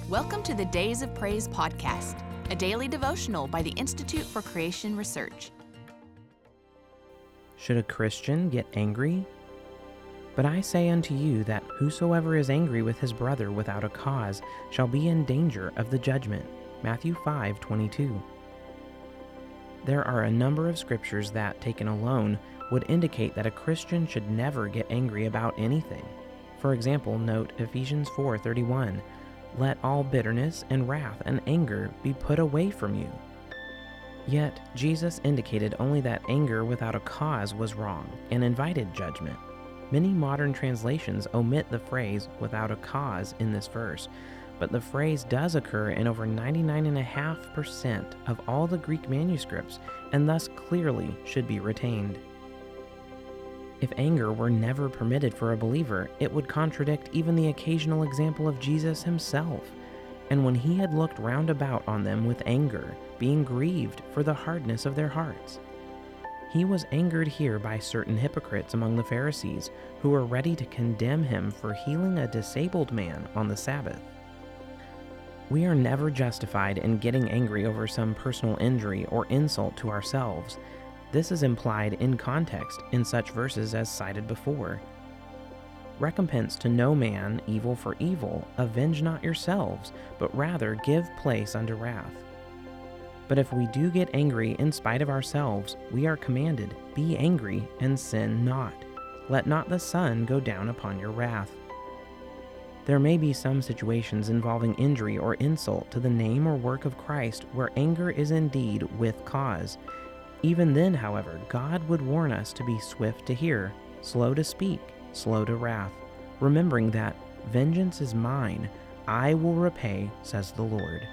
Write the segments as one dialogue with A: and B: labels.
A: Welcome to the Days of Praise podcast, a daily devotional by the Institute for Creation Research.
B: Should a Christian get angry? But I say unto you that whosoever is angry with his brother without a cause shall be in danger of the judgment. Matthew 5:22. There are a number of scriptures that, taken alone, would indicate that a Christian should never get angry about anything. For example, note Ephesians 4:31, "Let all bitterness and wrath and anger be put away from you." Yet, Jesus indicated only that anger without a cause was wrong and invited judgment. Many modern translations omit the phrase "without a cause" in this verse, but the phrase does occur in over 99.5% of all the Greek manuscripts and thus clearly should be retained. If anger were never permitted for a believer, it would contradict even the occasional example of Jesus himself. And when he had looked round about on them with anger, being grieved for the hardness of their hearts, he was angered here by certain hypocrites among the Pharisees who were ready to condemn him for healing a disabled man on the Sabbath. We are never justified in getting angry over some personal injury or insult to ourselves. This is implied in context in such verses as cited before. Recompense to no man evil for evil, avenge not yourselves, but rather give place unto wrath. But if we do get angry in spite of ourselves, we are commanded, be angry and sin not. Let not the sun go down upon your wrath. There may be some situations involving injury or insult to the name or work of Christ where anger is indeed with cause. Even then, however, God would warn us to be swift to hear, slow to speak, slow to wrath, remembering that vengeance is mine, I will repay, says the Lord.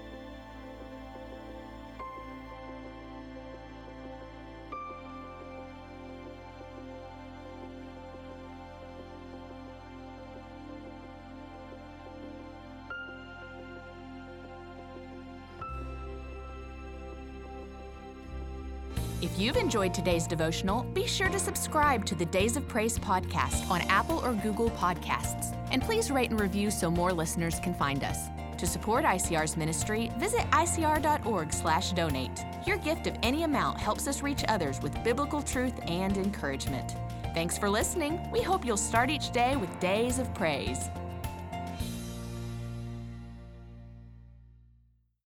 A: If you've enjoyed today's devotional, be sure to subscribe to the Days of Praise podcast on Apple or Google Podcasts. And please rate and review so more listeners can find us. To support ICR's ministry, visit icr.org/donate. Your gift of any amount helps us reach others with biblical truth and encouragement. Thanks for listening. We hope you'll start each day with Days of Praise.